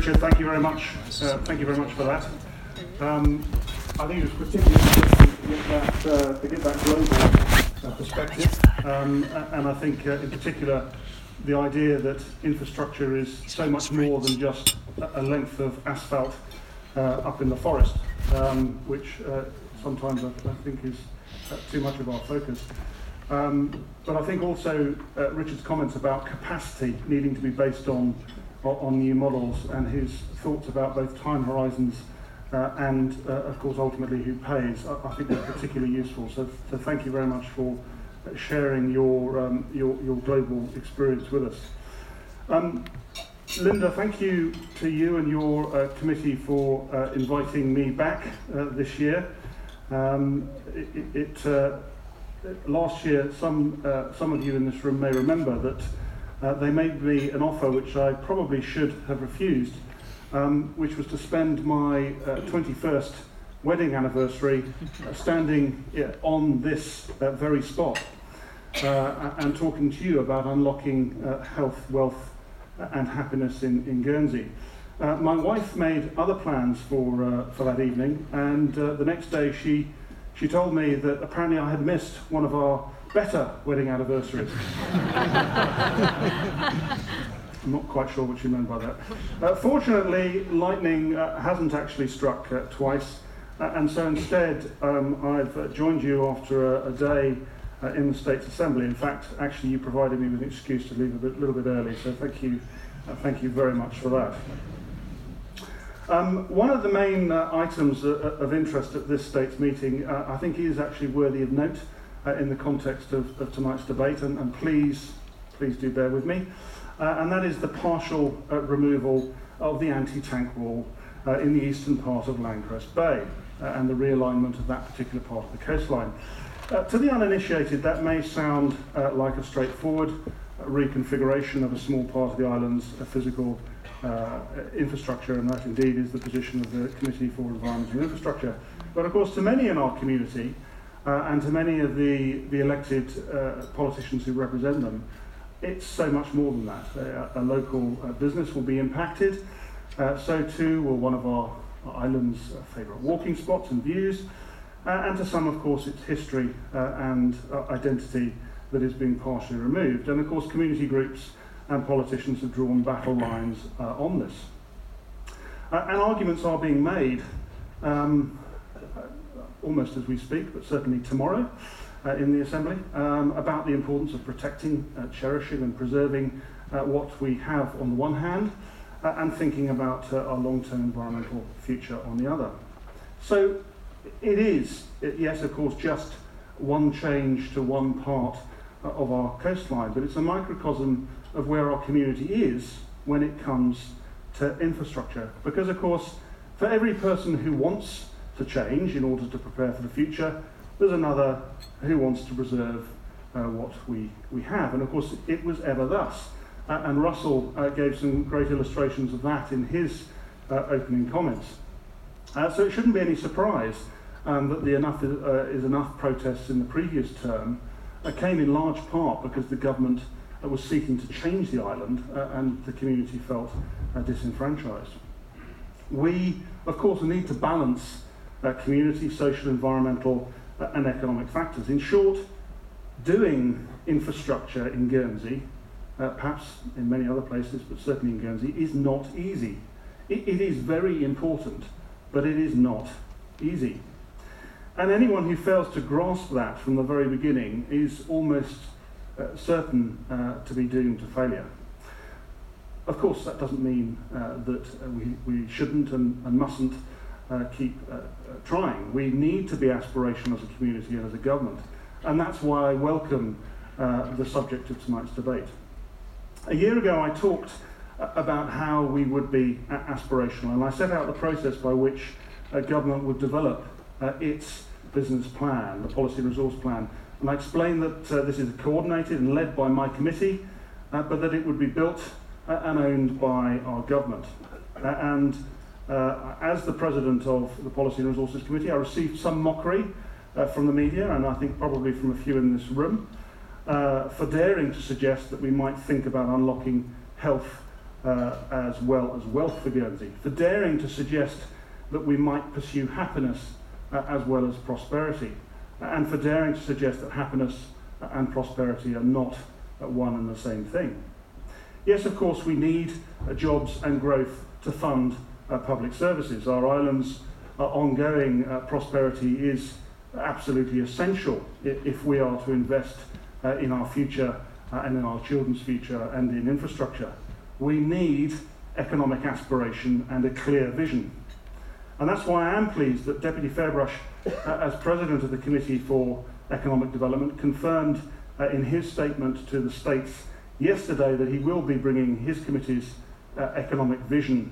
Richard, thank you very much. Thank you very much for that. I think it was particularly interesting to get that global perspective, and I think in particular the idea that infrastructure is so much more than just a length of asphalt up in the forest, which sometimes I think is too much of our focus. But I think also Richard's comments about capacity needing to be based on new models, and his thoughts about both time horizons and of course ultimately who pays, I think were particularly useful. So thank you very much for sharing your global experience with us. Linda, thank you to you and your committee for inviting me back this year. Last year, some of you in this room may remember that they made me an offer which I probably should have refused, which was to spend my 21st wedding anniversary standing on this very spot and talking to you about unlocking health, wealth and happiness in Guernsey. My wife made other plans for that evening, and the next day she told me that apparently I had missed one of our better wedding anniversaries. I'm not quite sure what she meant by that. Fortunately, lightning hasn't actually struck twice, and so instead I've joined you after a day in the States Assembly. In fact, actually you provided me with an excuse to leave a little bit early, so thank you very much for that. One of the main items of interest at this States meeting, I think is actually worthy of note in the context of tonight's debate, and please do bear with me, and that is the partial removal of the anti-tank wall in the eastern part of Landcrest Bay and the realignment of that particular part of the coastline. To the uninitiated, that may sound like a straightforward reconfiguration of a small part of the island's physical infrastructure, and that indeed is the position of the Committee for Environment and Infrastructure. But of course, to many in our community and to many of the elected politicians who represent them, it's so much more than that. A local business will be impacted, so too will one of our island's favourite walking spots and views, and to some, of course, its history and identity that is being partially removed. And of course, community groups and politicians have drawn battle lines on this. And arguments are being made almost as we speak, but certainly tomorrow in the Assembly, about the importance of protecting, cherishing and preserving what we have on the one hand, and thinking about our long-term environmental future on the other. So it is, yes, of course, just one change to one part of our coastline, but it's a microcosm of where our community is when it comes to infrastructure. Because, of course, for every person who wants to change in order to prepare for the future, there's another who wants to preserve what we have. And, of course, it was ever thus. And Russell gave some great illustrations of that in his opening comments. So it shouldn't be any surprise that the Enough is Enough protests in the previous term came in large part because the government was seeking to change the island and the community felt disenfranchised. We, of course, need to balance community, social, environmental and economic factors. In short, doing infrastructure in Guernsey, perhaps in many other places, but certainly in Guernsey, is not easy. It is very important, but it is not easy. And anyone who fails to grasp that from the very beginning is almost certain to be doomed to failure. Of course, that doesn't mean that we shouldn't and mustn't keep trying. We need to be aspirational as a community and as a government, and that's why I welcome the subject of tonight's debate. A year ago, I talked about how we would be aspirational, and I set out the process by which government would develop its business plan, the policy resource plan, and I explained that this is coordinated and led by my committee, but that it would be built and owned by our government. As the president of the Policy and Resources Committee, I received some mockery from the media, and I think probably from a few in this room, for daring to suggest that we might think about unlocking health, as well as wealth for Guernsey, for daring to suggest that we might pursue happiness as well as prosperity, and for daring to suggest that happiness and prosperity are not one and the same thing. Yes, of course, we need jobs and growth to fund public services. Our island's ongoing prosperity is absolutely essential if we are to invest in our future and in our children's future and in infrastructure. We need economic aspiration and a clear vision. And that's why I am pleased that Deputy Fairbrush, as President of the Committee for Economic Development, confirmed in his statement to the States yesterday that he will be bringing his committee's economic vision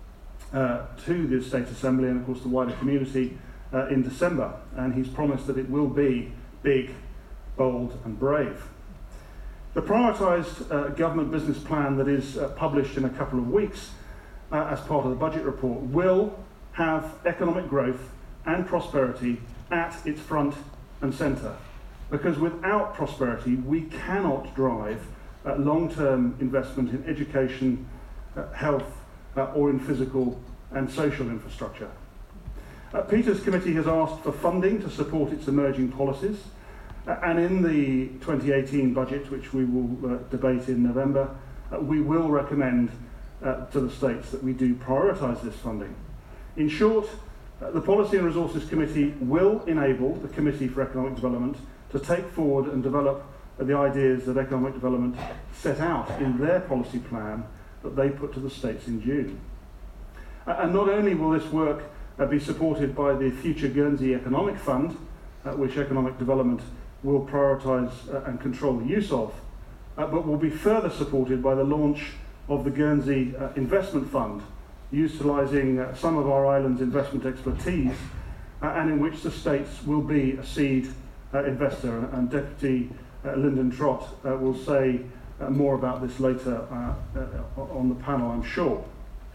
to the State Assembly and of course the wider community in December, and he's promised that it will be big, bold and brave. The prioritised government business plan that is published in a couple of weeks as part of the budget report will have economic growth and prosperity at its front and centre, because without prosperity we cannot drive long-term investment in education, health or in physical and social infrastructure. Peter's committee has asked for funding to support its emerging policies, and in the 2018 budget, which we will debate in November, we will recommend to the States that we do prioritise this funding. In short, the Policy and Resources Committee will enable the Committee for Economic Development to take forward and develop the ideas that Economic Development set out in their policy plan that they put to the States in June. And not only will this work be supported by the Future Guernsey Economic Fund, which Economic Development will prioritise and control the use of, but will be further supported by the launch of the Guernsey Investment Fund, utilising some of our island's investment expertise, and in which the States will be a seed investor. And Deputy Lyndon Trott will say more about this later on the panel, I'm sure.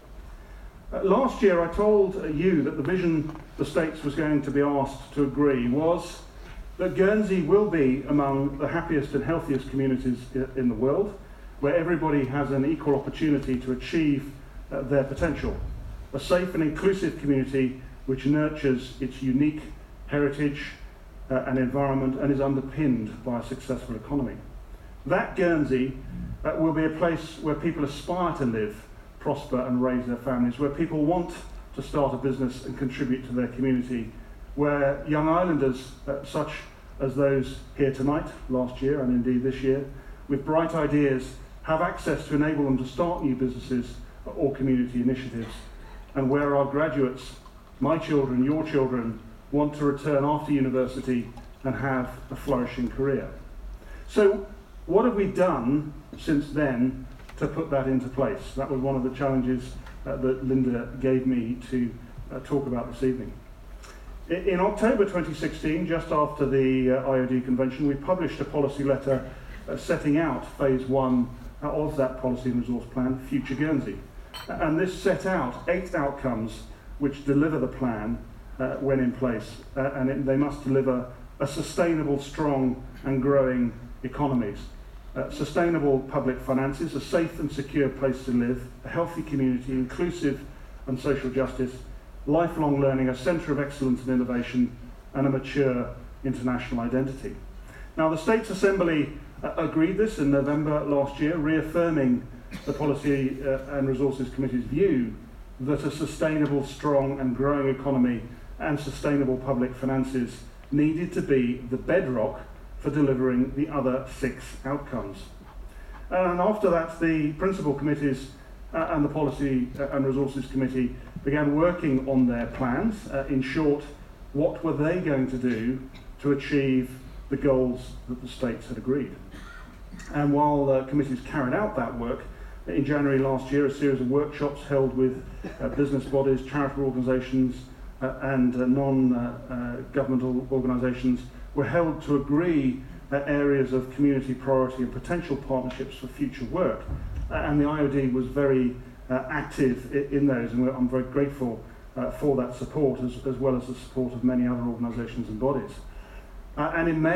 Last year I told you that the vision the States was going to be asked to agree was that Guernsey will be among the happiest and healthiest communities in the world, where everybody has an equal opportunity to achieve their potential. A safe and inclusive community which nurtures its unique heritage and environment and is underpinned by a successful economy. That Guernsey will be a place where people aspire to live, prosper and raise their families, where people want to start a business and contribute to their community, where young islanders, such as those here tonight, last year and indeed this year, with bright ideas, have access to enable them to start new businesses or community initiatives, and where our graduates, my children, your children, want to return after university and have a flourishing career. So what have we done since then to put that into place? That was one of the challenges that Linda gave me to talk about this evening. In October 2016, just after the IOD convention, we published a policy letter setting out phase 1 of that policy and resource plan, Future Guernsey. And this set out 8 outcomes which deliver the plan when in place, and they must deliver a sustainable, strong and growing economies, sustainable public finances, a safe and secure place to live, a healthy community, inclusive and social justice, lifelong learning, a centre of excellence and innovation, and a mature international identity. Now, the States Assembly agreed this in November last year, reaffirming the Policy and Resources Committee's view that a sustainable, strong and growing economy and sustainable public finances needed to be the bedrock for delivering the other 6 outcomes. And after that, the principal committees and the Policy and Resources Committee began working on their plans. In short, what were they going to do to achieve the goals that the States had agreed? And while the committees carried out that work, in January last year, a series of workshops held with business bodies, charitable organisations and non-governmental organisations were held to agree areas of community priority and potential partnerships for future work. And the IOD was very active in those, and I'm very grateful for that support, as well as the support of many other organisations and bodies. And in May